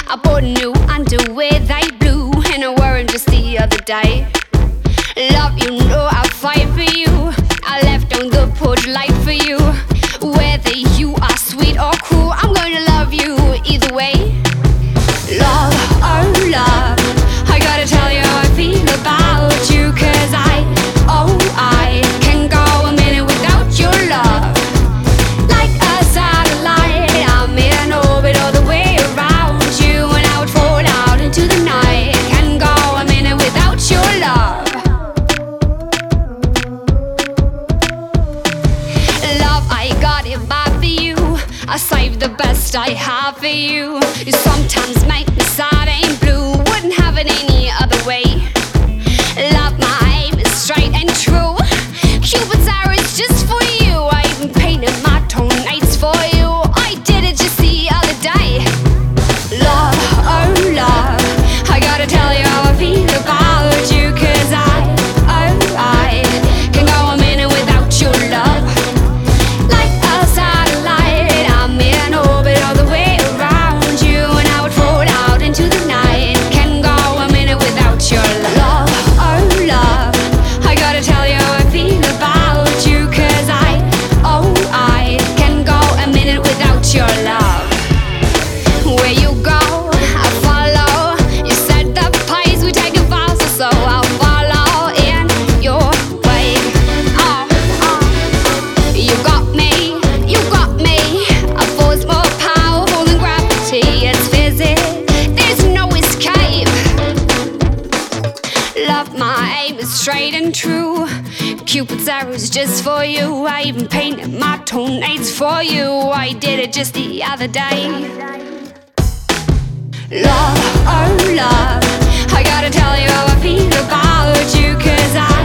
I bought new underwear, they blue, and I wore 'em just the other day. Love, you know I'll fight for you. I left on the porch light for you. Whether you are sweet or cruel, I'm gonna love you either way. Love, oh love, I gotta tell you how I feel about you. 'Cause I can go a minute without your love. Like a satellite, I'm in orbit all the way around you, and I would fall out into the night. Can't go a minute without your love. Love, I got it bad for you. I saved the best I have for you. You sometimes make me sad and blue. Wouldn't have it any other way. Love, my aim is straight and true. Cupid's arrow is just for you. I even painted my toenails for you. I did it just the other day. Love, oh love, I gotta tell you how I feel about you. 'Cause I can go a minute without your love. Like a satellite, I'm in orbit all the way around you, and I would fall out into the night. Can go a minute without your love. Oh love, I gotta tell you how I feel about you. 'Cause I can go a minute without your love. Where you go, I follow. You said the pace we take it faster, so I'll follow in your wake. You got me, you got me. A force more powerful than gravity. It's physics, there's no escape. Love, my aim is straight and true. Cupid's arrow's just for you. I even painted my toenails for you. I did it just the other day. Love, oh love, I gotta tell you how I feel about you. 'Cause